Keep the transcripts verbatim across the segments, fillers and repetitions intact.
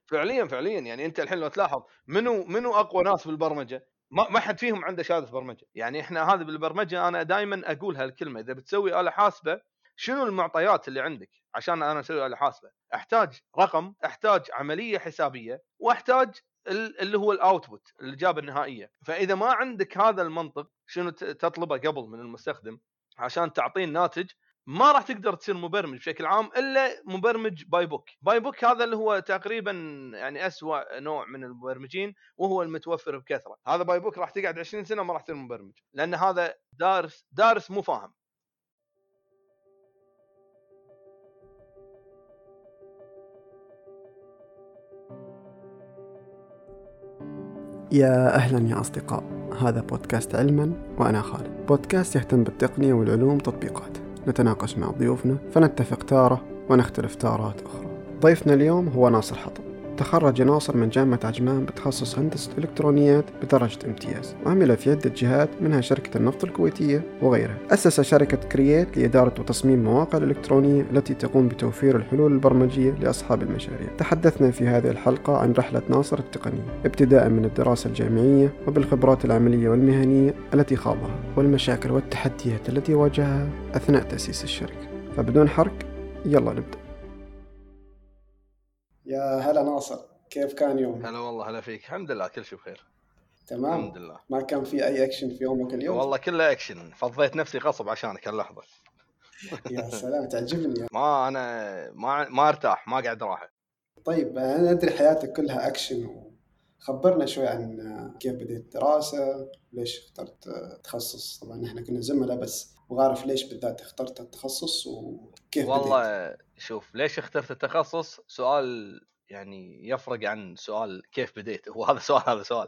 فعليا فعليا يعني انت الحين لو تلاحظ منو منو اقوى ناس بالبرمجه، ما ما حد فيهم عنده شهاده برمجه. يعني احنا هذه بالبرمجه انا دائما اقول هالكلمه، اذا بتسوي آلة حاسبه شنو المعطيات اللي عندك عشان انا اسوي آلة حاسبه؟ احتاج رقم، احتاج عمليه حسابيه، واحتاج اللي هو الاوتبوت، الاجابه النهائيه. فاذا ما عندك هذا المنطق شنو تطلبه قبل من المستخدم عشان تعطيه الناتج، ما راح تقدر تصير مبرمج بشكل عام الا مبرمج باي بوك. باي بوك هذا اللي هو تقريبا يعني أسوأ نوع من المبرمجين، وهو المتوفر بكثره. هذا باي بوك راح تقعد عشرين سنه ما راح تصير مبرمج، لان هذا دارس دارس مو فاهم. يا أهلا يا أصدقاء، هذا بودكاست علما وأنا خالد. بودكاست يهتم بالتقنية والعلوم تطبيقات، نتناقش مع ضيوفنا فنتفق تارة ونختلف تارات أخرى. ضيفنا اليوم هو ناصر حطب. تخرج ناصر من جامعة عجمان بتخصص هندسة إلكترونيات بدرجة امتياز، وعمل في عدة جهات منها شركة النفط الكويتية وغيرها. أسس شركة كرييت لإدارة وتصميم مواقع الإلكترونية التي تقوم بتوفير الحلول البرمجية لأصحاب المشاريع. تحدثنا في هذه الحلقة عن رحلة ناصر التقنية، ابتداء من الدراسة الجامعية وبالخبرات العملية والمهنية التي خاضها، والمشاكل والتحديات التي واجهها أثناء تأسيس الشركة. فبدون حرق يلا نبدأ. يا هلا ناصر، كيف كان يومك؟ هلا والله، هلا فيك. الحمد لله كل شيء بخير. تمام. الحمد لله. ما كان في أي أكشن في يومك اليوم؟ والله كله اكشن، فضيت نفسي غصب عشانك هاللحظه. يا سلام، تعجبني. ما انا ما ما ارتاح، ما قاعد راحه. طيب أنا أدري حياتك كلها أكشن، خبرنا شوي عن كيف بديت الدراسة، ليش اخترت تخصص. طبعا احنا كنا زملاء بس وعارف ليش بالذات اخترت التخصص وكيف والله بديت. شوف، ليش اخترت التخصص سؤال يعني يفرق عن سؤال كيف بديت. هو هذا سؤال هذا سؤال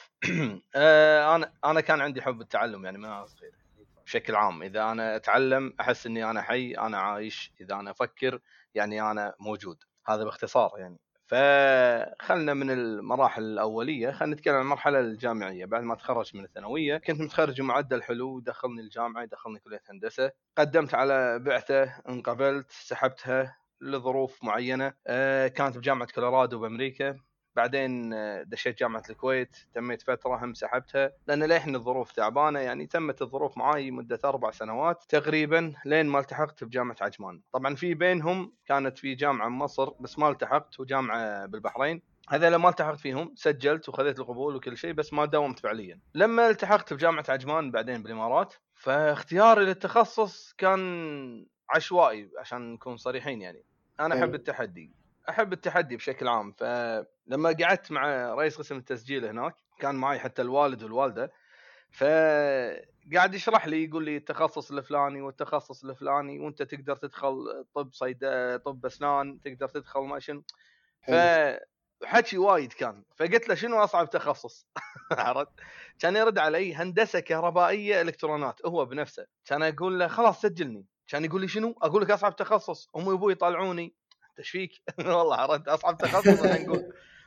آه، انا انا كان عندي حب التعلم يعني من وانا صغير بشكل عام. اذا انا اتعلم احس اني انا حي، انا عايش. اذا انا افكر يعني انا موجود. هذا باختصار يعني. فخلنا من المراحل الأولية، خلينا نتكلم عن المرحلة الجامعية. بعد ما تخرج من الثانوية كنت متخرج معدل حلو، دخلني الجامعة، دخلني كلية هندسة. قدمت على بعثة، انقبلت، سحبتها لظروف معينة. كانت بجامعة كولورادو بأمريكا. بعدين دشيت جامعة الكويت، تميت فترة هم سحبتها لأن ليحن الظروف تعبانة. يعني تمت الظروف معاي مدة أربع سنوات تقريبا لين ما التحقت بجامعة عجمان. طبعا في بينهم كانت في جامعة مصر بس ما التحقت، وجامعة بالبحرين. هذا لما التحقت فيهم سجلت وخذيت القبول وكل شيء، بس ما داومت فعليا. لما التحقت بجامعة عجمان بعدين بالإمارات، فاختياري للتخصص كان عشوائي عشان نكون صريحين. يعني أنا أحب التحدي، أحب التحدي بشكل عام. فلما قعدت مع رئيس قسم التسجيل هناك، كان معي حتى الوالد والوالدة، فقاعد يشرح لي، يقول لي التخصص الفلاني والتخصص الفلاني، وانت تقدر تدخل طب صيدله، طب اسنان، تقدر تدخل ما شنو. فحكي وايد كان. فقلت له شنو اصعب تخصص؟ عرفت؟ كان يرد علي هندسه كهربائيه الكترونات هو بنفسه. كان اقول له خلاص سجلني. كان يقول لي شنو؟ اقول لك اصعب تخصص. امي وابوي يطالعوني ايش فيك؟ والله عرفت اصعب تخصص الحين نقول.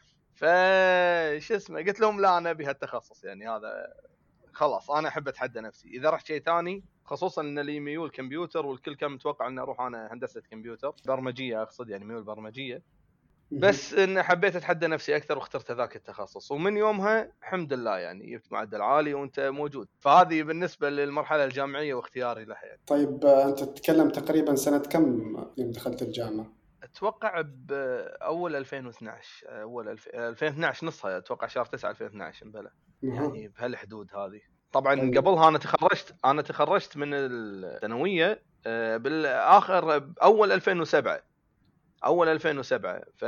فش اسمه، قلت لهم لا انا ابي هالتخصص. يعني هذا خلاص انا احب اتحدى نفسي. اذا رحت شيء ثاني، خصوصا ان لي ميول كمبيوتر والكل كان متوقع اني اروح انا هندسه كمبيوتر برمجيه، اقصد يعني ميول برمجيه، بس ان حبيت اتحدى نفسي اكثر واخترت ذاك التخصص. ومن يومها الحمد لله يعني جبت معدل عالي وانت موجود. فهذه بالنسبه للمرحله الجامعيه واختياري لها يعني. طيب انت تتكلم تقريبا سنه كم يوم دخلت الجامعه؟ اتوقع باول ألفين واثناشر، اول ألفين واثناشر نصها، اتوقع شهر تسعة ألفين واثناشر بلا يعني بهالحدود هذه. طبعا طيب. قبلها انا تخرجت انا تخرجت من الثانويه بالاخر اول ألفين وسبعة اول ألفين وسبعة. ف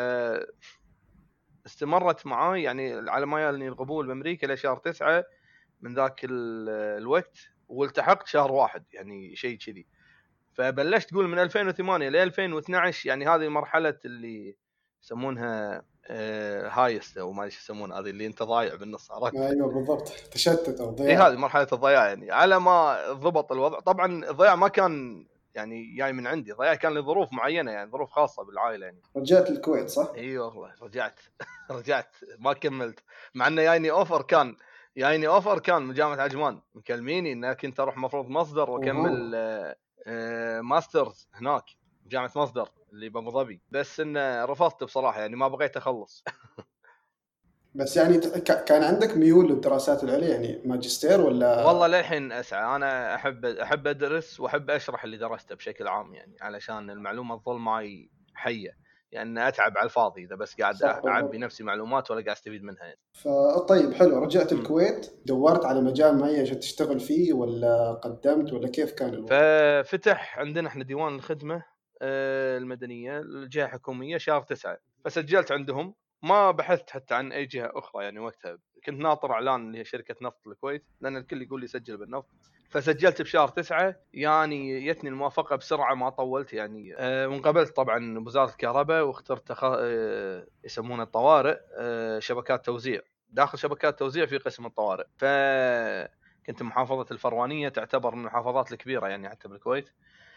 استمرت معاي يعني على ما يالني القبول بامريكا لشهر تسعة من ذاك الوقت، والتحقت شهر واحد يعني شيء كذي. فبلشت تقول من ألفين وثمانية ل ألفين واثناشر، يعني هذه مرحله اللي يسمونها هايست او ما ادري ايش يسمونها، هذه اللي انت ضايع بالنص. عرفت؟ ايوه بالضبط، تشتت او ضياع. اي هذه مرحله الضياع. يعني على ما ضبط الوضع، طبعا الضياع ما كان يعني جاي من عندي، ضياع كان لظروف معينه، يعني ظروف خاصه بالعائله. يعني رجعت الكويت صح؟ اي والله رجعت رجعت ما كملت، مع انه جايني اوفر كان جايني اوفر كان من جامعه عجمان، مكلميني انك انت اروح مفروض مصدر واكمل آه آه ماسترز هناك جامعه مصدر اللي بابو ظبي، بس انه رفضت بصراحه يعني ما بغيت اخلص. بس يعني كان عندك ميول للدراسات العليا يعني ماجستير ولا؟ والله للحين اسعى، انا احب احب ادرس واحب اشرح اللي درسته بشكل عام يعني، علشان المعلومه تظل معي حيه، لان يعني اتعب على الفاضي اذا بس قاعد اعبي نفسي معلومات ولا قاعد استفيد منها يعني. فطيب حلو، رجعت الكويت دورت على مجال معين عشان تشتغل فيه ولا قدمت ولا كيف كان الوضع؟ ففتح عندنا احنا ديوان الخدمه المدنيه الجهه الحكوميه شهر تسعة، فسجلت عندهم، ما بحثت حتى عن اي جهه اخرى يعني وقتها، كنت ناطر اعلان اللي هي شركه نفط الكويت لان الكل يقول لي سجل بالنفط، فسجلت بشهر تسعة يعني جتني الموافقه بسرعه ما طولت يعني. أه وانقبلت طبعا بوزاره الكهرباء واخترت تخ... أه يسمونه الطوارئ، أه شبكات توزيع، داخل شبكات توزيع في قسم الطوارئ. ف كنت محافظه الفروانيه تعتبر من المحافظات الكبيره يعني حتى بالكويت.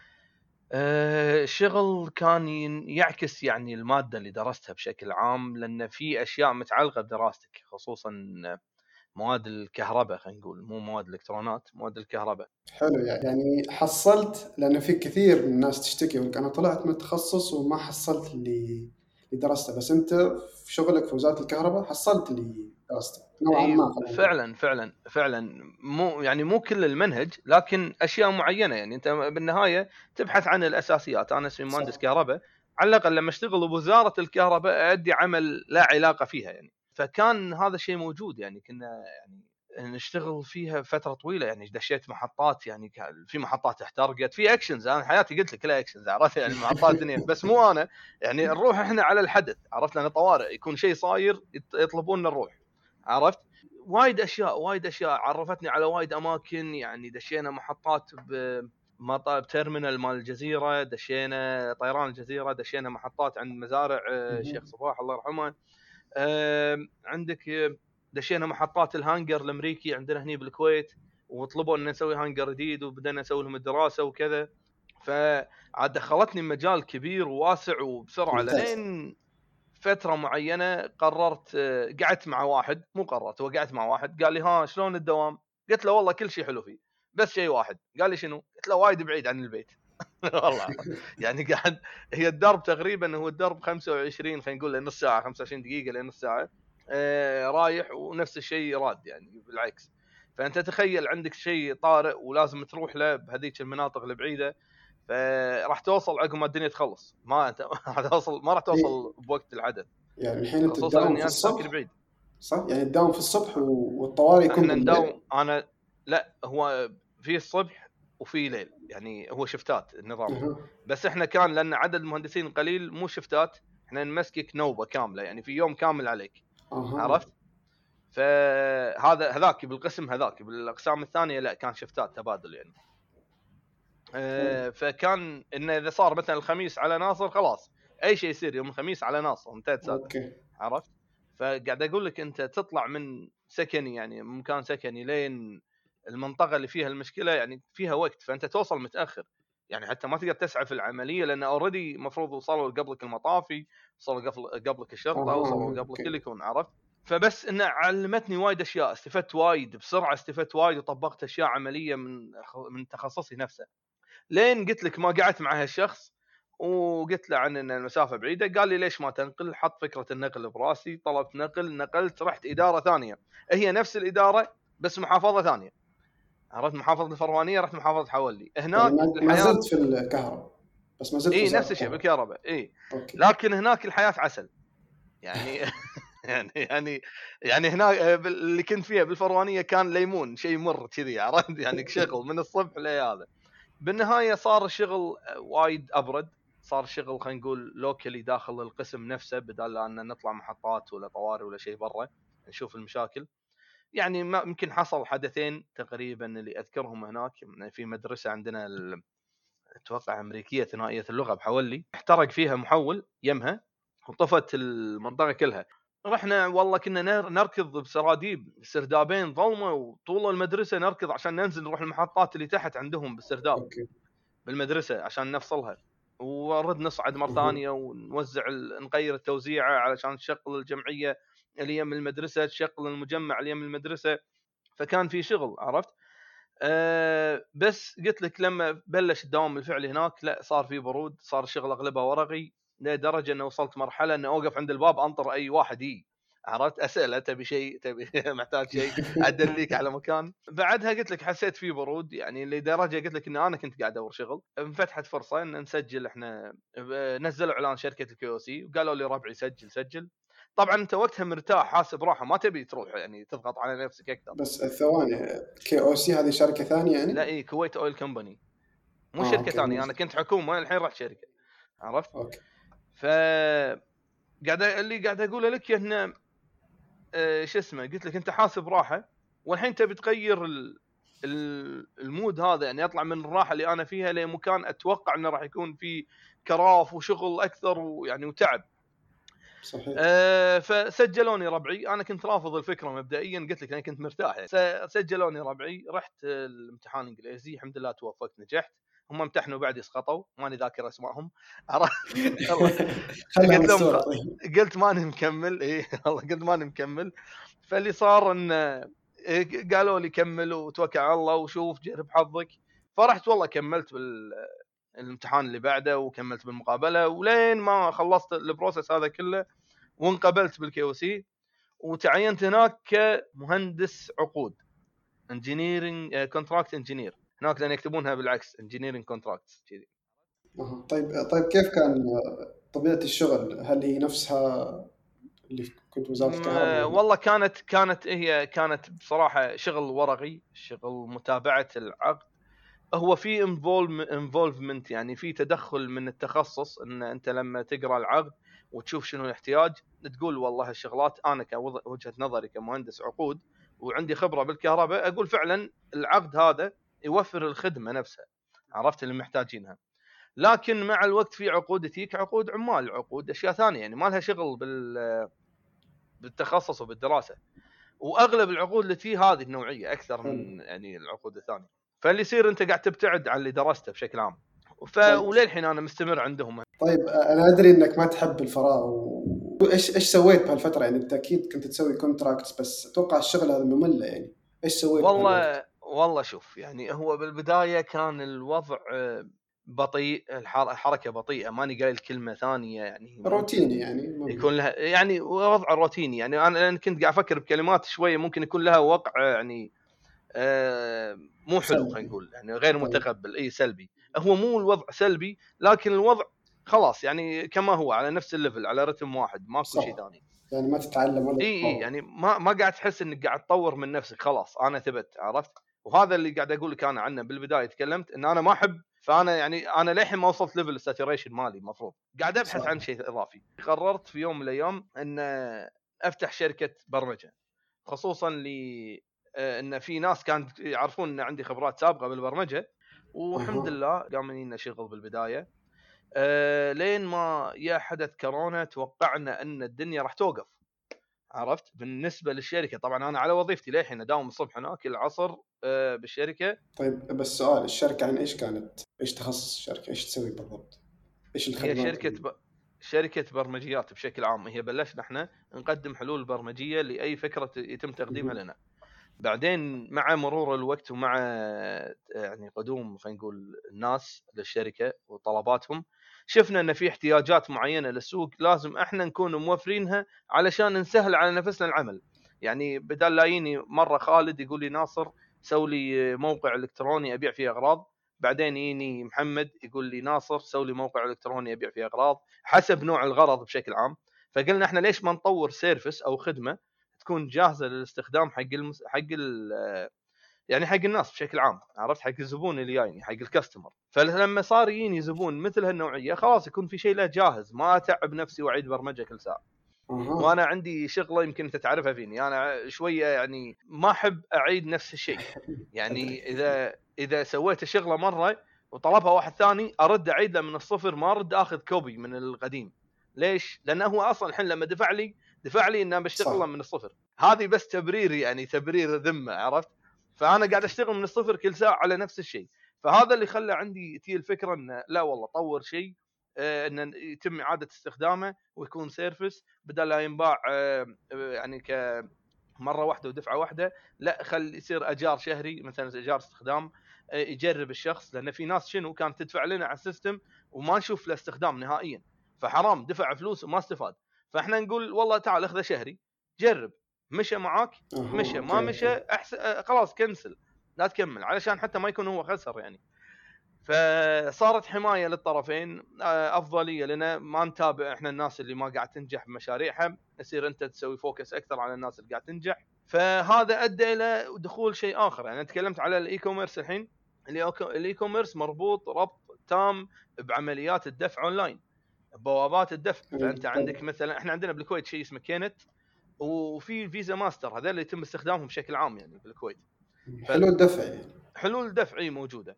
الشغل كان يعكس يعني المادة اللي درستها بشكل عام، لأن في أشياء متعلقة بدراستك، خصوصا مواد الكهرباء، خلينا نقول مو مواد الإلكترونات، مواد الكهرباء. حلو يعني حصلت، لأن في كثير من الناس تشتكي يقول أنا طلعت من التخصص وما حصلت اللي درسته، بس أنت في شغلك في وزارة الكهرباء حصلت اللي درسته نوعا ما. فعلا فعلا فعلا مو يعني مو كل المنهج، لكن أشياء معينة يعني أنت بالنهاية تبحث عن الأساسيات. أنا اسمي مهندس كهرباء، على الأقل لما أشتغل بوزارة الكهرباء أدي عمل لا علاقة فيها يعني، فكان هذا الشيء موجود يعني. كنا يعني نشتغل فيها فترة طويلة يعني، دشيت محطات يعني في محطات احترقت، في اكشنز، انا حياتي قلت لك كلها اكشنز، عرفت يعني محطات دنيا، بس مو انا يعني نروح احنا على الحدث، عرفت لنا طوارئ يكون شيء صاير يطلبون نروح، عرفت. وايد اشياء وايد اشياء عرفتني على وايد اماكن يعني، دشينا محطات بمطار تيرمينال مال الجزيره، دشينا طيران الجزيره، دشينا محطات عند مزارع الشيخ صباح الله يرحمه، عندك دشينا محطات الهانجر الامريكي عندنا هني بالكويت، وطلبوا ان نسوي هانجر جديد وبدأنا نسوي لهم الدراسه وكذا، فعاد دخلتني مجال كبير وواسع وبسرعه. لين فتره معينه قررت، قعدت مع واحد، مو قررت، وقعدت مع واحد قال لي ها شلون الدوام؟ قلت له والله كل شيء حلو فيه، بس شيء واحد. قال لي شنو؟ قلت له وايد بعيد عن البيت. والله يعني قاعد، هي الدرب تقريبا هو الدرب خمسة وعشرين خلينا نقول لنص ساعه، خمسة وعشرين دقيقه لنص ساعه آه رايح، ونفس الشيء راد يعني بالعكس. فانت تخيل عندك شيء طارئ ولازم تروح له بهذيك المناطق البعيده، فراح توصل عقب ما الدنيا تخلص، ما انت راح توصل، ما راح توصل بوقت الحدث. يعني الحين انت خصوصا تداوم اني في انت ساكن الصبح بعيد، صح؟ يعني تداوم في الصبح والطوارئ يكون احنا بالليل؟ نداوم، انا لا، هو في الصبح وفي ليل يعني، هو شفتات النظام. أه. بس احنا كان لان عدد المهندسين قليل مو شفتات، احنا نمسكك نوبه كامله يعني، في يوم كامل عليك. أه. عرفت. فهذا هذاك بالقسم، هذاك بالاقسام الثانيه لا، كان شفتات تبادل يعني. أه فكان انه اذا صار مثلا الخميس على ناصر خلاص اي شيء يصير يوم الخميس على ناصر انتهت سالفه. عرفت. فقاعد اقول لك انت تطلع من سكني يعني مكان سكني لين المنطقه اللي فيها المشكله يعني فيها وقت، فانت توصل متاخر يعني، حتى ما تقدر تسعى في العمليه لان اوريدي المفروض وصلوا قبلك المطافي، وصلوا قبل قبلك الشرطه، أه. وصلوا قبلك اللي يكون. عرفت. فبس انه علمتني وايد اشياء، استفدت وايد بسرعه، استفدت وايد وطبقت اشياء عمليه من من تخصصي نفسه. لين قلت لك ما قعدت مع هالشخص وقلت له عن ان المسافه بعيده، قال لي ليش ما تنقل؟ حط فكره النقل براسي، طلبت نقل، نقلت، رحت اداره ثانيه، هي نفس الاداره بس محافظه ثانيه. عرفت. محافظه الفروانيه، رحت محافظه حولي. هناك يعني ما زلت في الكهرباء بس ما زلت في اي وزارة نفس الشيء الكهرباء. بالكهرباء اي. أوكي. لكن هناك الحياه عسل يعني. يعني يعني يعني هناك اللي كنت فيها بالفروانيه كان ليمون، شيء مر كذي، عرفت يعني، شغل من الصبح لهذا. بالنهايه صار الشغل وايد ابرد، صار شغل خلينا نقول لوكالي داخل القسم نفسه، بدل ان نطلع محطات ولا طوارئ ولا شيء برا نشوف المشاكل يعني. ما يمكن حصل حدثين تقريبا اللي اذكرهم هناك، في مدرسه عندنا اتوقع امريكيه ثنائيه اللغه بحولي، احترق فيها محول يمها وطفت المنطقه كلها. رحنا والله كنا نركض بسراديب، سردابين ظلمه وطول المدرسه نركض عشان ننزل نروح المحطات اللي تحت عندهم بالسرداب. أوكي. بالمدرسه عشان نفصلها، ورد نصعد مره ثانيه ونوزع نغير التوزيعه علشان تشغل الجمعيه اللي يم المدرسه، تشغل المجمع اللي يم المدرسه، فكان في شغل. عرفت. أه بس قلت لك لما بلش الدوام الفعلي هناك لا صار في برود، صار الشغل اغلبها ورقي لدرجه انه وصلت مرحله انه اوقف عند الباب انطر اي واحد يجي، عرفت اساله تبي شيء تبي محتاج شيء ادليك على مكان. بعدها قلت لك حسيت في برود يعني لدرجه قلت لك ان انا كنت قاعد ادور شغل، انفتحت فرصه ان نسجل احنا، نزلوا اعلان شركه الكي او سي وقالوا لي ربعي سجل سجل. طبعا انت وقتها مرتاح حاسب راحه ما تبي تروح يعني تضغط على نفسك اكثر. بس الثواني كي او سي هذه شركه ثانيه يعني؟ لا اي كويت اويل كومباني مو آه، شركه ثانيه، مش... انا كنت حكومه الحين رحت شركه، عرفت. اوكي. ف قاعد اللي قاعد اقوله لك هنا آه شو اسمه، قلت لك انت حاسب راحه والحين تبي تغير ال... المود هذا، يعني اطلع من الراحه اللي انا فيها لمكان اتوقع انه راح يكون في كراف وشغل اكثر ويعني وتعب. صحيح. أه فسجلوني ربعي، انا كنت رافض الفكره مبدئيا، قلت لك انا كنت مرتاح يعني. سجلوني ربعي، رحت الامتحان الانجليزي الحمد لله توفقت نجحت. هم امتحنوا بعد سقطوا ماني ذاكر اسمائهم. قلت لهم خ... قلت ماني مكمل ايه والله قلت ماني مكمل. فاللي صار ان قالوا لي كمل وتوكل على الله وشوف جرب حظك. فرحت والله كملت بالامتحان اللي بعده وكملت بالمقابله ولين ما خلصت البروسيس هذا كله وانقبلت بالكي او سي وتعينت هناك كمهندس عقود، انجينيرنج كونتراكت انجينير هناك، لان يكتبونها بالعكس انجينيرنج كونتراكتس كذي. طيب طيب كيف كان طبيعه الشغل؟ هل هي نفسها اللي كنت وزاره الكهرباء؟ والله كانت كانت هي كانت بصراحه شغل ورقي، شغل متابعه العقد. هو في انفولفمنت يعني في تدخل من التخصص، ان انت لما تقرا العقد وتشوف شنو الاحتياج تقول والله الشغلات انا كوجهه نظري كمهندس عقود وعندي خبره بالكهرباء اقول فعلا العقد هذا يوفر الخدمه نفسها، عرفت اللي محتاجينها. لكن مع الوقت في عقود تيك عقود عمال، عقود اشياء ثانيه يعني ما لها شغل بال بالتخصص وبالدراسه، واغلب العقود اللي تي هذه النوعيه اكثر من يعني العقود الثانيه. فاللي يصير انت قاعد تبتعد عن اللي درسته بشكل عام. ف وللحين انا مستمر عندهم. طيب انا ادري انك ما تحب الفراغ و... ايش ايش سويت بهالفتره؟ يعني انت اكيد كنت تسوي كونتراكتس بس اتوقع الشغل هذا ممل، يعني ايش سويت والله بهالوقت؟ والله شوف يعني هو بالبدايه كان الوضع بطيء، الحركه بطيئه، ماني قايل كلمه ثانيه يعني روتيني يعني يكون لها يعني وضع روتيني. يعني انا كنت قاعد افكر بكلمات شويه ممكن يكون لها وقع يعني آه مو حلو، خلينا نقول يعني غير متقبل، اي سلبي. هو مو الوضع سلبي لكن الوضع خلاص يعني كما هو على نفس الليفل على رتم واحد ماكو شيء ثاني، يعني ما تتعلم ولا اي اي يعني ما ما قاعد تحس انك قاعد تطور من نفسك، خلاص انا ثبت، عرفت. وهذا اللي قاعد اقول لك انا عنه بالبدايه، تكلمت ان انا ما احب، فانا يعني انا للحين ما وصلت ليفل الساتوريشن مالي، المفروض قاعد ابحث صح. عن شيء اضافي. قررت في يوم من الايام ان افتح شركه برمجه، خصوصا لي ان في ناس كانت يعرفون ان عندي خبرات سابقه بالبرمجه، والحمد لله قام لنا شغل بالبدايه. أه لين ما يا حدث كورونا توقعنا ان الدنيا راح توقف، عرفت. بالنسبه للشركه طبعا انا على وظيفتي للحين اداوم الصبح هناك العصر أه بالشركه. طيب بس سؤال، الشركه عن ايش كانت؟ ايش تخصص الشركه؟ ايش تسوي بالضبط؟ ايش الخدمات؟ هي شركه ب... شركه برمجيات بشكل عام. هي بلشنا احنا نقدم حلول برمجيه لاي فكره يتم تقديمها لنا. بعدين مع مرور الوقت ومع يعني قدوم خلينا نقول الناس للشركه وطلباتهم، شفنا ان في احتياجات معينه للسوق لازم احنا نكون موفرينها علشان نسهل على نفسنا العمل. يعني بدل لا يجيني مره خالد يقول لي ناصر سوي لي موقع الكتروني ابيع فيه اغراض، بعدين يجيني محمد يقول لي ناصر سوي لي موقع الكتروني ابيع فيه اغراض، حسب نوع الغرض بشكل عام. فقلنا احنا ليش ما نطور سيرفيس او خدمه تكون جاهزه للاستخدام حق المس... حق ال... يعني حق الناس بشكل عام، عرفت، حق الزبون اللي جايني حق الكاستمر. فلما صار يجيني زبون مثل هالنوعيه خلاص يكون في شيء له جاهز، ما اتعب نفسي واعيد برمجه كل ساعه. وانا عندي شغله يمكن انت تعرفها فيني، انا شويه يعني ما احب اعيد نفس الشيء. يعني اذا اذا سويت شغله مره وطلبها واحد ثاني ارد اعيد له من الصفر، ما ارد اخذ كوبي من القديم. ليش؟ لانه هو اصلا الحين لما دفع لي دفع لي انه بشتغل من الصفر. هذه بس تبرير يعني تبرير ذمه، عرفت. فانا قاعد اشتغل من الصفر كل ساعه على نفس الشيء. فهذا اللي خلى عندي تي الفكره ان لا والله طور شيء ان يتم اعاده استخدامه ويكون سيرفيس بدل لا ينباع يعني ك مره واحده ودفعه واحده، لا خل يصير اجار شهري مثلا، اجار استخدام يجرب الشخص. لان في ناس شنو كانت تدفع لنا على السيستم وما نشوف له استخدام نهائيا، فحرام دفع فلوس وما استفاد. فاحنا نقول والله تعال اخذه شهري جرب، مشى معاك مشى، ما مشى احسن خلاص كنسل لا تكمل، علشان حتى ما يكون هو خسر يعني. فصارت حمايه للطرفين، افضليه لنا ما نتابع احنا الناس اللي ما قاعد تنجح بمشاريعها، يصير انت تسوي فوكس اكثر على الناس اللي قاعد تنجح. فهذا ادى الى دخول شيء اخر. يعني تكلمت على الاي كوميرس، الحين الاي كوميرس مربوط ربط تام بعمليات الدفع اونلاين، بوابات الدفع. فانت عندك مثلا احنا عندنا بالكويت شيء اسمه كينت، وفي فيزا ماستر، هذول اللي يتم استخدامهم بشكل عام يعني بالكويت. حلول دفع يعني. حلول دفعي موجوده.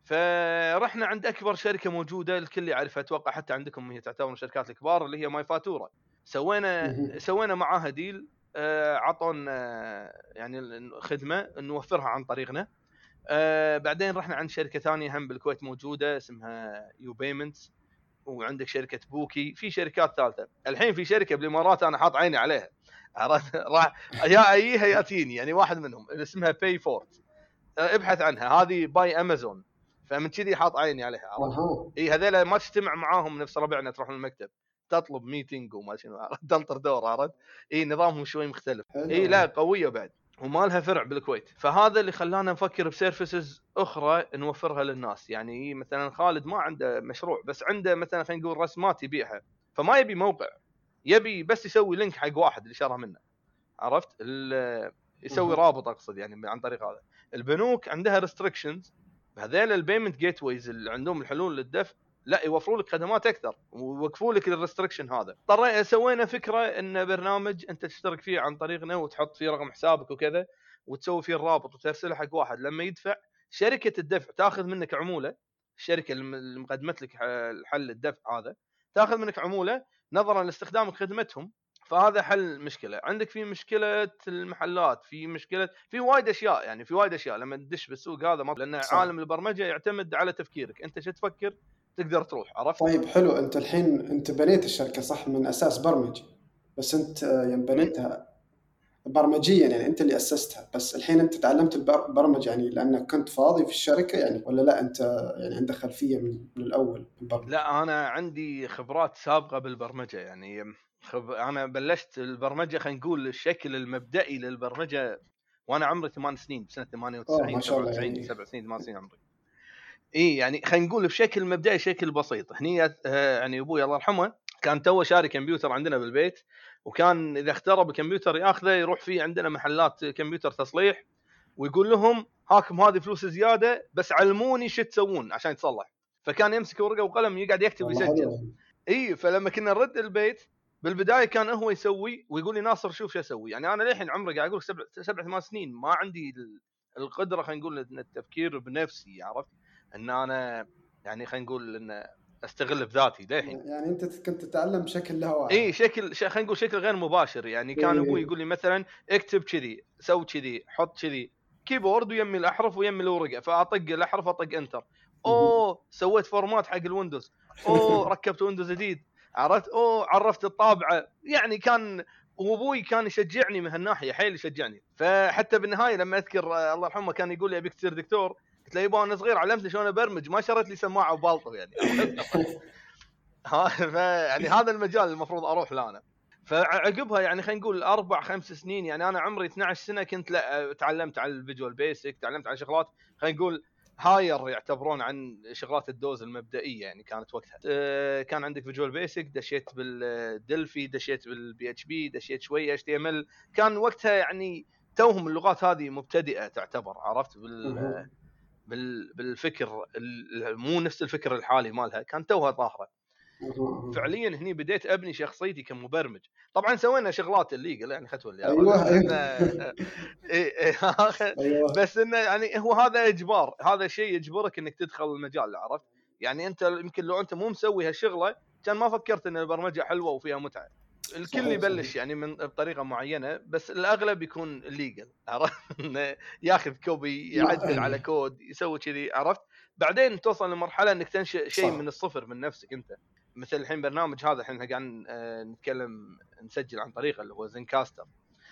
فرحنا عند اكبر شركه موجوده الكل يعرفها، اتوقع حتى عندكم هي تعتبر من الشركات الكبار، اللي هي ماي فاتوره. سوينا سوينا معاها ديل، آه عطونا يعني خدمه نوفرها عن طريقنا. آه بعدين رحنا عند شركه ثانيه هم بالكويت موجوده اسمها يو بيمنتس، وعندك شركه بوكي، في شركات ثالثه. الحين في شركه بالامارات انا حاط عيني عليها، راح يا ايها ياتيني يعني واحد منهم اسمها باي فورت، ابحث عنها، هذه باي امازون، فمن كذي حاط عيني عليها. أه. اي هذول ما تجتمع معاهم نفس ربعنا تروح المكتب تطلب ميتينج وما شنو، تنطر دور، عرفت؟ اي نظامهم شوي مختلف. اي لا قويه بعد، وما لها فرع بالكويت. فهذا اللي خلانا نفكر بسيرفيسز اخرى نوفرها للناس. يعني مثلا خالد ما عنده مشروع، بس عنده مثلا خلينا نقول رسمات يبيعها، فما يبي موقع، يبي بس يسوي لينك حق واحد اللي شرى منه، عرفت؟ يسوي رابط اقصد يعني عن طريق هذا. البنوك عندها ريستريكشنز، هذول البيمنت جيت ويز اللي عندهم الحلول للدفع لا يوفروا لك خدمات اكثر ويوقفوا لك الريستريكشن هذا. اضطرينا سوينا فكره ان برنامج انت تشترك فيه عن طريقنا وتحط فيه رقم حسابك وكذا، وتسوي فيه الرابط وترسله حق واحد، لما يدفع شركه الدفع تاخذ منك عموله، الشركه اللي مقدمت لك حل الدفع هذا تاخذ منك عموله نظرا لاستخدامك خدمتهم. فهذا حل مشكله. عندك في مشكله المحلات، في مشكله في وايد اشياء، يعني في وايد اشياء لما تدش بالسوق هذا، ما لان صح. عالم البرمجه يعتمد على تفكيرك، انت شو تفكر تقدر تروح، عرفت؟ طيب حلو، انت الحين انت بنيت الشركه صح من اساس برمجي، بس انت يعني بنيتها برمجيا يعني انت اللي اسستها، بس الحين انت تعلمت البرمجه يعني لانك كنت فاضي في الشركه يعني، ولا لا انت يعني عندك خلفيه من, من الاول بالبرمجه؟ لا انا عندي خبرات سابقه بالبرمجه، يعني خب... انا بلشت البرمجه خلينا نقول الشكل المبدئي للبرمجه وانا عمري ثمان سنين، بسنه ثمانية وتسعين سبعة وتسعين يعني. سبع سنين ثمان سنين عمري. اي يعني خلينا نقول بشكل مبدئي شكل بسيط. هني يعني ابوي الله يرحمه كان توه شاري كمبيوتر عندنا بالبيت، وكان اذا اخترب الكمبيوتر ياخذه يروح فيه عندنا محلات كمبيوتر تصليح ويقول لهم هاكم هذه فلوس زياده بس علموني شو تسوون عشان يتصلح. فكان يمسك ورقه وقلم يقعد يكتب ويسجل. اي فلما كنا نرد البيت بالبدايه كان هو يسوي ويقول لي ناصر شوف شو اسوي. يعني انا للحين عمري قاعد اقول سبع سبع ثمان سنين ما عندي القدره خلينا نقول التفكير بنفسي، عرفت ان انا يعني خلينا نقول ان استغل بذاتي للحين. يعني انت كنت تتعلم بشكل لا واعي. اي شكل خلينا نقول شكل غير مباشر. يعني كان ابوي يقول لي مثلا اكتب كذي، سوي كذي، حط كذي كيبورد ويمي الاحرف ويمي الورقه، فاطق الاحرف اطق انتر، اوه سويت فورمات حق الويندوز، اوه ركبت ويندوز جديد، عرفت؟ اوه عرفت الطابعه. يعني كان وابوي كان يشجعني من هالناحيه، حيل يشجعني. فحتى بالنهايه لما اذكر الله يرحمه كان يقول لي ابيك تصير دكتور، قلت له يابا انا صغير علمتني شلون ابرمج، ما شريت لي سماعه وبالطو يعني. ها يعني هذا المجال المفروض اروح له انا. فعقبها يعني خلينا نقول اربع خمس سنين، يعني انا عمري اثنتي عشرة سنه كنت لا تعلمت على الفيجوال بيسك، تعلمت على شغلات خلينا نقول هاير يعتبرون عن شغلات الدوز المبدئيه يعني كانت وقتها. كان عندك فيجوال بيسك، دشيت بالدلفي، دشيت بالبي اتش بي، دشيت شويه اتش تي ام ال. كان وقتها يعني توهم اللغات هذه مبتدئه تعتبر، عرفت؟ بال بالفكر مو نفس الفكر الحالي مالها، كان توها ظاهره. فعليا هني بديت ابني شخصيتي كمبرمج. طبعا سوينا شغلات الليجل يعني خطوه اللي أيوة أيوة. بس انه يعني هو هذا اجبار، هذا شيء يجبرك انك تدخل المجال، عرفت؟ يعني انت يمكن لو انت مو مسوي هالشغله كان ما فكرت ان البرمجه حلوه وفيها متعه. الكل صحيح يبلش صحيح. يعني من بطريقه معينه، بس الاغلب يكون الليجل، عرفت؟ ياخذ كوبي يعدل على كود يسوي كذي، عرفت؟ بعدين توصل لمرحله انك تنشئ شيء من الصفر من نفسك انت. مثل الحين برنامج هذا الحين قاعد نتكلم نسجل عن طريقه اللي هو زنكاستر.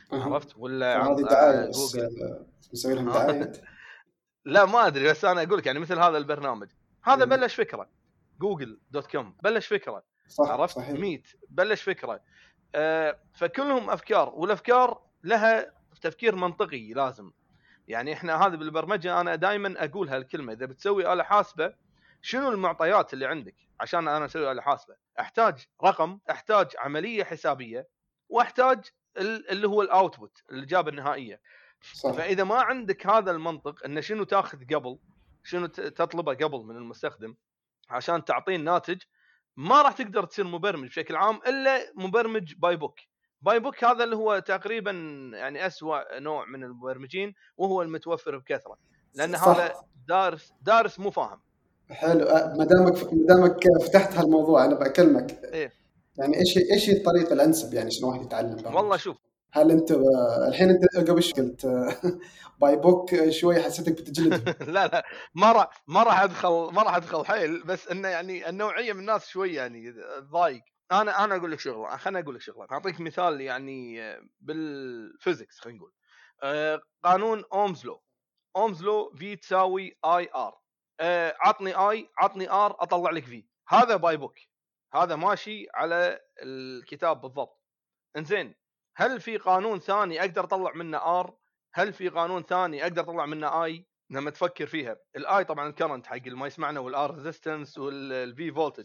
عرفت ولا عن هذه دعايه بس جوجل مسوي لهم دعايه؟ لا ما ادري، بس انا اقول لك يعني مثل هذا البرنامج هذا بلش فكره، جوجل دوت كوم بلش فكره، صح عرفت؟ صحيح. ميت بلش فكره. آه فكلهم افكار، والافكار لها تفكير منطقي لازم. يعني احنا هذا بالبرمجه انا دائما اقول هالكلمه، اذا بتسوي آلة حاسبه شنو المعطيات اللي عندك عشان انا اسوي آلة حاسبه؟ احتاج رقم، احتاج عمليه حسابيه، واحتاج اللي هو الاوتبوت، الاجابه النهائيه. صح. فاذا ما عندك هذا المنطق ان شنو تاخذ قبل، شنو تطلبه قبل من المستخدم عشان تعطيه الناتج، ما راح تقدر تصير مبرمج بشكل عام الا مبرمج باي بوك. باي بوك هذا اللي هو تقريبا يعني أسوأ نوع من المبرمجين، وهو المتوفر بكثره، لان صح. هذا دارس دارس مو فاهم. حلو. ما دامك ما دامك فتحت هالموضوع انا بكلمك. ايه يعني ايش ايش هي الطريقه الانسب يعني عشان واحد يتعلم برمجه؟ والله شوف هل انت الحين انت قبل شوي قلت باي بوك شوي حسيتك بتجلد؟ لا لا ما راح ما راح ادخل ما راح ادخل حيل، بس انه يعني النوعيه من الناس شوي يعني ضايق. انا انا اقول لك شغله، خليني اقول لك شغله، اعطيك مثال يعني بالفيزيكس. خلينا نقول قانون اومز لو، اومز لو في تساوي اي ار، عطني اي عطني ار اطلع لك في. هذا باي بوك، هذا ماشي على الكتاب بالضبط. انزين هل في قانون ثاني اقدر اطلع منه ار؟ هل في قانون ثاني اقدر اطلع منه اي؟ لما تفكر فيها الاي طبعا الكرنت حق اللي ما يسمعنا، والار ريزيستنس والفي فولتج.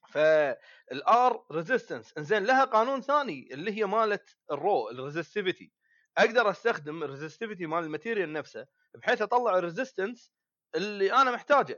فالار ريزيستنس انزين لها قانون ثاني اللي هي مالت الرو الريزستيفيتي. اقدر استخدم الريزستيفيتي مال الماتيريال نفسه بحيث اطلع الريزيستنس اللي انا محتاجه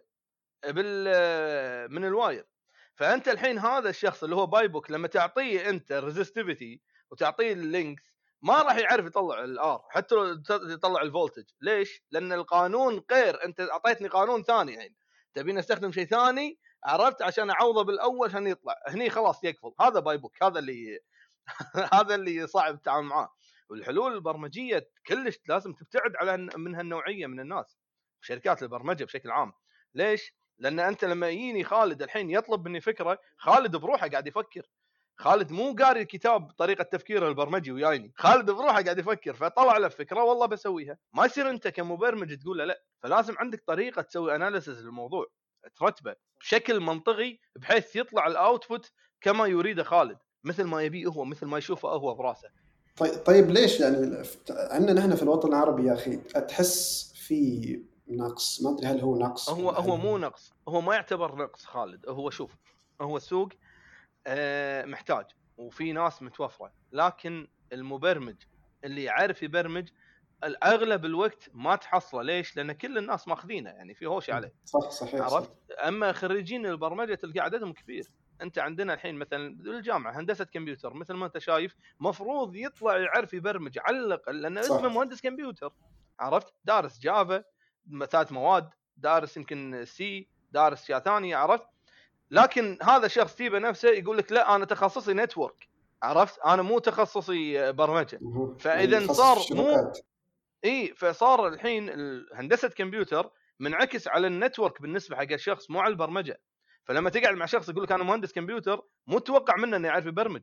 بال من الواير. فانت الحين هذا الشخص اللي هو باي بوك لما تعطيه انت الريزستيفيتي وتعطيه اللينكس ما راح يعرف يطلع الار حتى لو يطلع الفولتج. ليش؟ لان القانون غير، انت اعطيتني قانون ثاني يعني تبيني استخدم شيء ثاني، عرفت؟ عشان اعوضه بالاول عشان يطلع هني خلاص يقفل. هذا باي بوك، هذا اللي هذا اللي صعب التعامل معاه. والحلول البرمجيه كلش لازم تبتعد على من هالنوعيه من الناس في شركات البرمجه بشكل عام. ليش؟ لان انت لما يجيني خالد الحين يطلب مني فكره، خالد بروحه قاعد يفكر، خالد مو قاري الكتاب طريقه تفكيره البرمجي ويايني، خالد بروحه قاعد يفكر، فطلع له فكره والله بسويها. ما يصير انت كمبرمج تقول له لا، فلازم عندك طريقه تسوي اناليسيس للموضوع، ترتبه بشكل منطقي بحيث يطلع الاوتبوت كما يريده خالد، مثل ما يبيه هو، مثل ما يشوفه هو براسه. طيب طيب ليش يعني عندنا هنا في الوطن العربي يا اخي تحس في نقص؟ ما ادري هل هو نقص هو ولا هو هل مو نقص، هو ما يعتبر نقص خالد. هو شوف، هو السوق آه محتاج وفي ناس متوفره، لكن المبرمج اللي يعرف يبرمج الاغلب الوقت ما تحصله. ليش؟ لان كل الناس ماخذينه يعني في هوش عليه. صح صحيح. عرفت؟ صح. اما خريجين البرمجه تلقى عددهم كبير. انت عندنا الحين مثلا بالجامعه هندسه كمبيوتر مثل ما انت شايف مفروض يطلع يعرف يبرمج على الاقل، لانه اسمه مهندس كمبيوتر. عرفت؟ دارس جافا ثلاث مواد، دارس يمكن سي، دارس اشياء ثانيه. عرفت؟ لكن هذا الشخص تيبه نفسه يقول لك لا انا تخصصي نتورك، عرفت؟ انا مو تخصصي برمجه. فاذا صار مو اي فصار الحين هندسه كمبيوتر منعكس على النتورك بالنسبه حق الشخص مو على البرمجه. فلما تقعد مع شخص يقول لك انا مهندس كمبيوتر مو تتوقع منه انه يعرف يبرمج.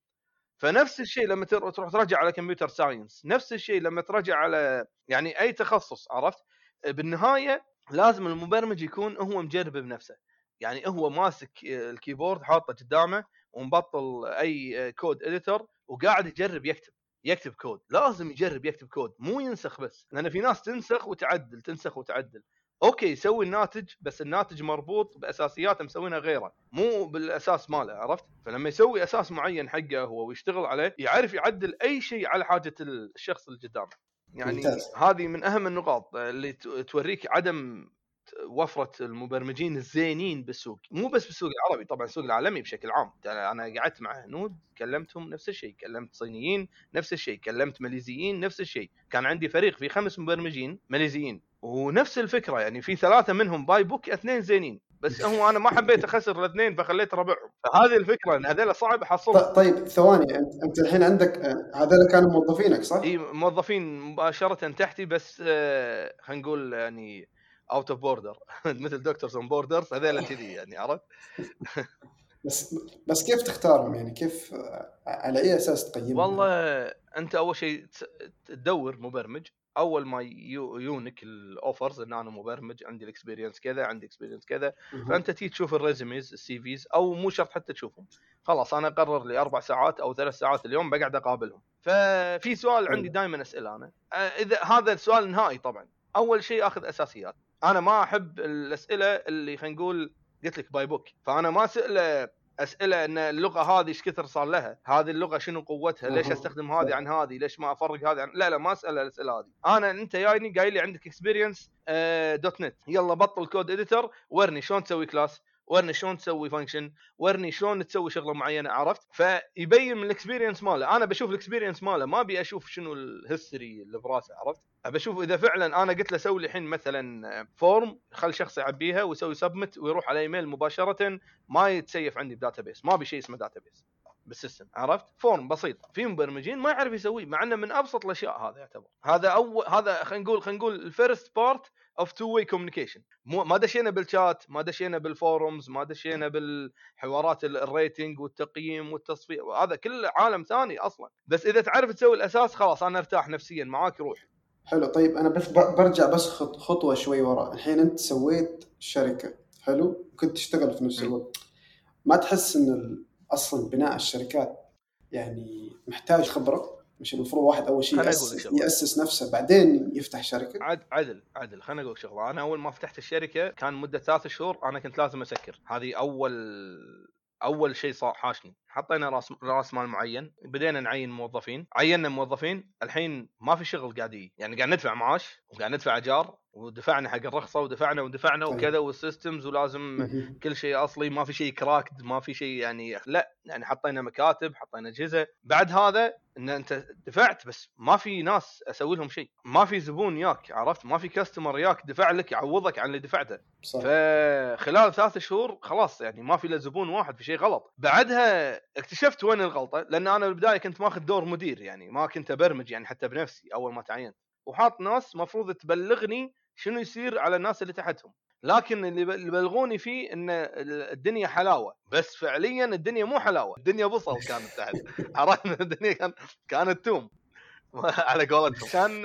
فنفس الشيء لما تروح تراجع على كمبيوتر ساينس، نفس الشيء لما تراجع على يعني اي تخصص. عرفت؟ بالنهايه لازم المبرمج يكون هو مجرب بنفسه، يعني هو ماسك الكيبورد حاطه قدامه ومبطل اي كود اديتور وقاعد يجرب يكتب يكتب كود. لازم يجرب يكتب كود، مو ينسخ بس، لان في ناس تنسخ وتعدل تنسخ وتعدل. اوكي يسوي الناتج، بس الناتج مربوط باساسيات مسوينها غيره مو بالاساس ماله. عرفت؟ فلما يسوي اساس معين حقه هو ويشتغل عليه يعرف يعدل اي شيء على حاجه الشخص اللي قدامه. يعني ممتاز. هذه من اهم النقاط اللي توريك عدم وفرة المبرمجين الزينين بالسوق، مو بس بالسوق العربي، طبعا السوق العالمي بشكل عام. انا قعدت مع هنود كلمتهم نفس الشيء، كلمت صينيين نفس الشيء، كلمت ماليزيين نفس الشيء. كان عندي فريق في خمس مبرمجين ماليزيين ونفس الفكرة، يعني في ثلاثة منهم باي بوك، اثنين زينين، بس هو انا ما حبيت اخسر الاثنين فخليت ربعهم. فهذه الفكرة ان هذول صعب احصلهم. طيب ثواني، انت انت الحين عندك هذول كانوا موظفينك صح؟ اي موظفين مباشرة تحتي، بس آه خلينا نقول يعني اوت اوف بوردر مثل دكتورز اون بوردرز هذول كذي يعني. عرفت؟ بس بس كيف تختارهم يعني؟ كيف على اي اساس تقيمهم؟ والله انت اول شيء تدور مبرمج، اول ما يونك الاوفرز ان انا مبرمج عندي الاكسبيرينس كذا عندي اكسبيرينس كذا، فانت تيجي تشوف الريزوميز السي فيز، او مو شرط حتى تشوفهم، خلاص انا اقرر لي اربع ساعات او ثلاث ساعات اليوم بقعد اقابلهم. ففي سؤال عندي دائما اساله انا، اذا هذا السؤال نهائي طبعا اول شيء اخذ اساسيات. انا ما احب الاسئله اللي خلينا نقول قلت لك باي بوك، فانا ما اسال اسئله ان اللغه هذه ايش كثر صار لها، هذه اللغه شنو قوتها، ليش استخدم هذه عن هذه، ليش ما افرق هذه عن... لا لا ما اسال الاسئله هذه. انا انت جايني قايل لي عندك اكسبيرينس آه دوت نت، يلا بطل كود اديتور ورني شلون تسوي كلاس، ورني شلون تسوي فانكشن، ورني شلون تسوي شغله معينه، عرفت؟ فيبين من الاكسبيرينس ماله. انا بشوف الاكسبيرينس ماله، ما ابي اشوف شنو الهيستوري اللي براسه، عرفت؟ ابى اشوف اذا فعلا انا قلت له سوي لي الحين مثلا فورم، خل شخص يعبيها ويسوي سبمت ويروح على ايميل مباشره، ما يتسيف عندي بداتابيس، ما ابي شيء اسمه داتابيس بالسيستم، عرفت؟ فورم بسيط. في مبرمجين ما يعرف يسويه مع انه من ابسط الاشياء. هذا يعتبر هذا او هذا خلينا نقول خلينا نقول الفيرست بارت اوف تو واي كوميونيكيشن. ما دشينا بالشات، ما دشينا بالفورمز، ما دشينا بالحوارات الريتنج والتقييم والتصفيق، هذا كله عالم ثاني اصلا. بس اذا تعرف تسوي الاساس خلاص انا ارتاح نفسيا معاك، روح. حلو. طيب انا بس برجع بس خطوه شوي وراء. الحين انت سويت شركه، حلو، كنت تشتغل في نفس الوقت، ما تحس ان اصلا بناء الشركات يعني محتاج خبره؟ مش المفروض واحد اول شيء يأسس, يأسس نفسه بعدين يفتح شركه؟ عد عدل عدل خليني اقول شغله. انا اول ما فتحت الشركه كان مده ثلاث شهور انا كنت لازم اسكر. هذه اول اول شيء صار حاشني. حطينا راس راس مال معين، بدينا نعين موظفين، عيننا موظفين، الحين ما في شغل قاعدين، يعني قاعد ندفع معاش وقاعد ندفع اجار ودفعنا حق الرخصه ودفعنا ودفعنا طيب. وكذا والسيستمز ولازم كل شيء اصلي، ما في شيء كراكد، ما في شيء يعني لا، يعني حطينا مكاتب، حطينا اجهزه. بعد هذا ان انت دفعت بس ما في ناس اسوي لهم شيء، ما في زبون ياك، عرفت؟ ما في كاستمر ياك دفع لك يعوضك عن اللي دفعته. صح. فخلال ثلاث شهور خلاص يعني ما في له زبون واحد، في شيء غلط. بعدها اكتشفت وين الغلطه، لان انا بالبدايه كنت ماخذ دور مدير، يعني ما كنت ابرمج يعني حتى بنفسي اول ما تعينت، وحاط ناس مفروض تبلغني شنو يصير على الناس اللي تحتهم، لكن اللي بلغوني فيه ان الدنيا حلاوه، بس فعليا الدنيا مو حلاوه، الدنيا بصل كانت تحت. عرفنا الدنيا كان كانت توم على قولتهم. كان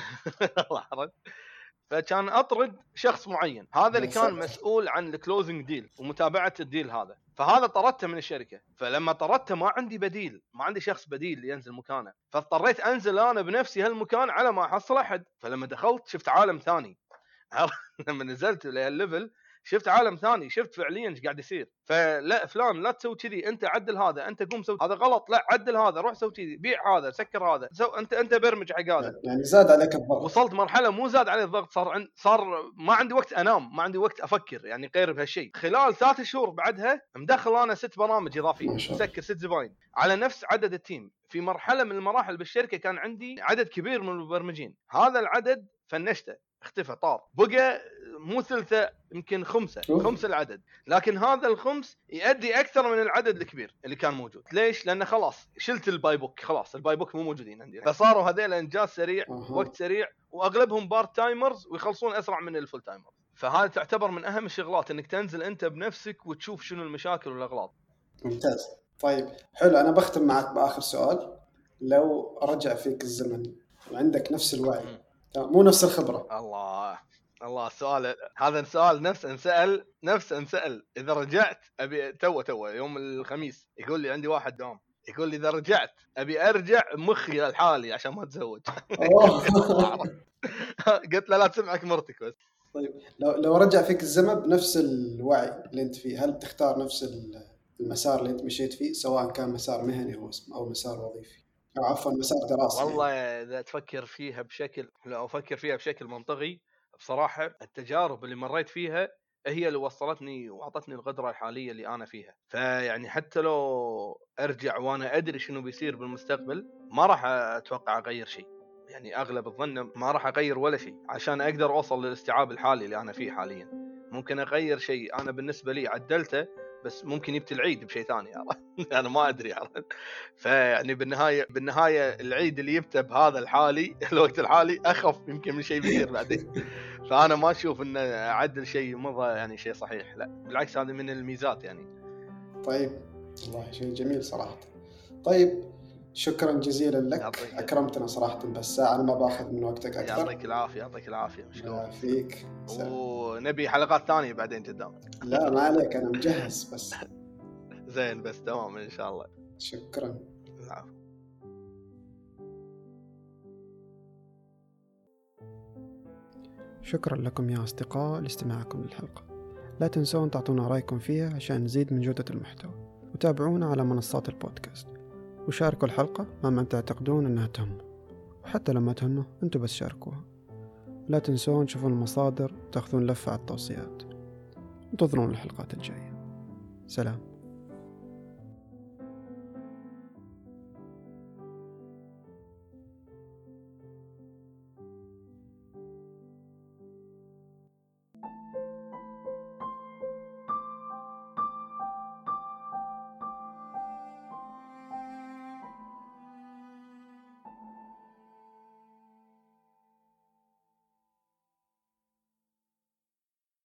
عرفت؟ فكان اطرد شخص معين، هذا اللي كان مسؤول عن الكلوزنج ديل ومتابعه الديل هذا، فهذا طردته من الشركه. فلما طردته ما عندي بديل، ما عندي شخص بديل ينزل مكانه، فاضطريت انزل انا بنفسي هالمكان على ما احصل احد. فلما دخلت شفت عالم ثاني. لما نزلت للليفل شفت عالم ثاني، شفت فعليا ايش قاعد يصير. فلا فلان لا تسوي كذي، انت عدل هذا، انت قوم سوي هذا غلط، لا عدل هذا، روح سوي كذي، بيع هذا، سكر هذا، سو انت انت برمج حق هذا. يعني زاد عليك الضغط. وصلت مرحله مو زاد علي الضغط، صار عن... صار ما عندي وقت انام، ما عندي وقت افكر يعني غير بهالشيء. خلال ثلاث شهور بعدها مدخل انا ست برامج اضافيه، مسكر ست زباين على نفس عدد التيم. في مرحله من المراحل بالشركه كان عندي عدد كبير من المبرمجين، هذا العدد فنشته، اختفى، طار، بقى مو ثلثه، يمكن خمسه خمس العدد، لكن هذا الخمس يؤدي اكثر من العدد الكبير اللي كان موجود. ليش؟ لان خلاص شلت الباي بوك، خلاص الباي بوك مو موجودين عندي، فصاروا هذول انجاز سريع، وقت سريع، واغلبهم بارت تايمرز ويخلصون اسرع من الفول تايمر. فهذا تعتبر من اهم الشغلات، انك تنزل انت بنفسك وتشوف شنو المشاكل والاغلاط. ممتاز. طيب حلو، انا بختم معك باخر سؤال. لو رجع فيك الزمن وعندك نفس الوعي مو نفس الخبره، الله الله السؤال هذا السؤال نفس انسأل نفس انسأل اذا رجعت ابي تو تو يوم الخميس يقول لي عندي واحد دوام، يقول لي اذا رجعت ابي ارجع مخي الحالي عشان ما اتزوج. قلت له لا تسمعك مرتك بس. طيب لو لو رجع فيك الزمن بنفس الوعي اللي انت فيه، هل تختار نفس المسار اللي انت مشيت فيه، سواء كان مسار مهني او مسار وظيفي او عفوا مسار دراسي؟ والله اذا تفكر فيها بشكل لو افكر فيها بشكل منطقي بصراحه، التجارب اللي مريت فيها هي اللي وصلتني واعطتني القدره الحاليه اللي انا فيها. فيعني حتى لو ارجع وانا ادري شنو بيصير بالمستقبل ما راح اتوقع اغير شيء، يعني اغلب الظن ما راح اغير ولا شيء عشان اقدر اوصل للاستيعاب الحالي اللي انا فيه حاليا. ممكن اغير شيء انا بالنسبه لي عدلته، بس ممكن يبتي العيد بشيء ثاني انا ما ادري. فيعني بالنهايه بالنهايه العيد اللي يبته بهذا الحالي الوقت الحالي اخف يمكن من شيء بيصير بعدين. فانا ما اشوف ان اعدل شيء مضى يعني شيء صحيح، لا بالعكس هذه من الميزات يعني. طيب والله شيء جميل صراحة. طيب شكرا جزيلا لك، يعطيك- أكرمتنا صراحة بالساعة، أنا ما باخذ من وقتك أكثر. يعطيك العافيه يعطيك العافيه مشكور. لا فيك. سلام. ونبي حلقات ثانيه بعدين قدام. لا ما عليك، أنا مجهز بس. زين بس تمام ان شاء الله. شكرا. العفو. شكرا لكم يا أصدقاء لاستماعكم للحلقة. لا تنسون تعطونا رأيكم فيها عشان نزيد من جودة المحتوى، وتابعونا على منصات البودكاست، وشاركوا الحلقة مع من تعتقدون أنها تهم، وحتى لما تهمه أنتوا بس شاركوها. لا تنسون تشوفون المصادر وتأخذون لفة على التوصيات. انتظرون الحلقات الجاية. سلام.